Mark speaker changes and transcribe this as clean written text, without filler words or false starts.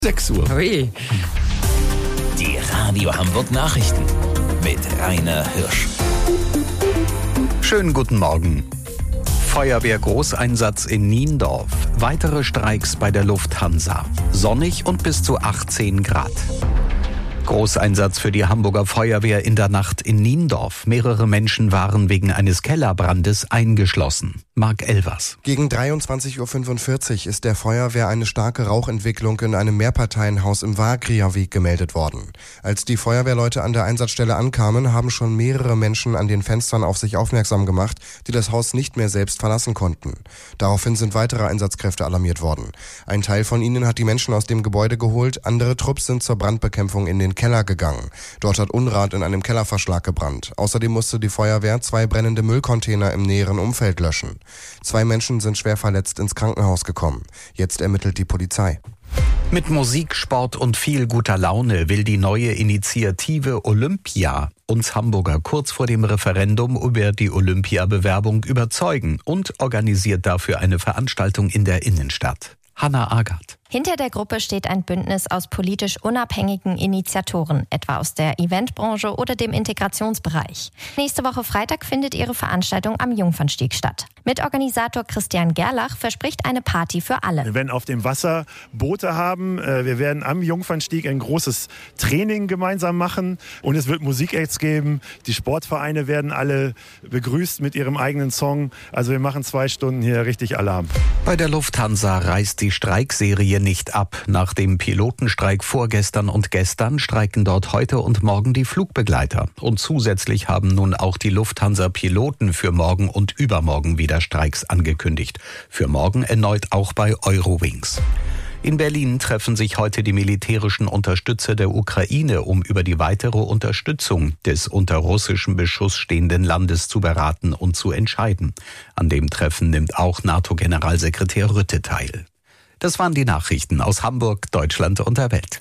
Speaker 1: 6 Uhr.
Speaker 2: Hui.
Speaker 3: Die Radio Hamburg Nachrichten mit Rainer Hirsch.
Speaker 1: Schönen guten Morgen. Feuerwehr-Großeinsatz in Niendorf. Weitere Streiks bei der Lufthansa. Sonnig und bis zu 18 Grad. Großeinsatz für die Hamburger Feuerwehr in der Nacht in Niendorf. Mehrere Menschen waren wegen eines Kellerbrandes eingeschlossen. Marc Elvers.
Speaker 4: Gegen 23:45 Uhr ist der Feuerwehr eine starke Rauchentwicklung in einem Mehrparteienhaus im Waagriaweg gemeldet worden. Als die Feuerwehrleute an der Einsatzstelle ankamen, haben schon mehrere Menschen an den Fenstern auf sich aufmerksam gemacht, die das Haus nicht mehr selbst verlassen konnten. Daraufhin sind weitere Einsatzkräfte alarmiert worden. Ein Teil von ihnen hat die Menschen aus dem Gebäude geholt, andere Trupps sind zur Brandbekämpfung in den Keller gegangen. Dort hat Unrat in einem Kellerverschlag gebrannt. Außerdem musste die Feuerwehr 2 brennende Müllcontainer im näheren Umfeld löschen. 2 Menschen sind schwer verletzt ins Krankenhaus gekommen. Jetzt ermittelt die Polizei.
Speaker 1: Mit Musik, Sport und viel guter Laune will die neue Initiative Olympia uns Hamburger kurz vor dem Referendum über die Olympia-Bewerbung überzeugen und organisiert dafür eine Veranstaltung in der Innenstadt. Hanna Agard.
Speaker 5: Hinter der Gruppe steht ein Bündnis aus politisch unabhängigen Initiatoren, etwa aus der Eventbranche oder dem Integrationsbereich. Nächste Woche Freitag findet ihre Veranstaltung am Jungfernstieg statt. Mitorganisator Christian Gerlach verspricht eine Party für alle.
Speaker 6: Wir werden auf dem Wasser Boote haben. Wir werden am Jungfernstieg ein großes Training gemeinsam machen. Und es wird Musikacts geben. Die Sportvereine werden alle begrüßt mit ihrem eigenen Song. Also wir machen 2 Stunden hier richtig Alarm.
Speaker 1: Bei der Lufthansa reißt die Streikserie nicht ab. Nach dem Pilotenstreik vorgestern und gestern streiken dort heute und morgen die Flugbegleiter. Und zusätzlich haben nun auch die Lufthansa-Piloten für morgen und übermorgen wieder Streiks angekündigt. Für morgen erneut auch bei Eurowings. In Berlin treffen sich heute die militärischen Unterstützer der Ukraine, um über die weitere Unterstützung des unter russischem Beschuss stehenden Landes zu beraten und zu entscheiden. An dem Treffen nimmt auch NATO-Generalsekretär Rutte teil. Das waren die Nachrichten aus Hamburg, Deutschland und der Welt.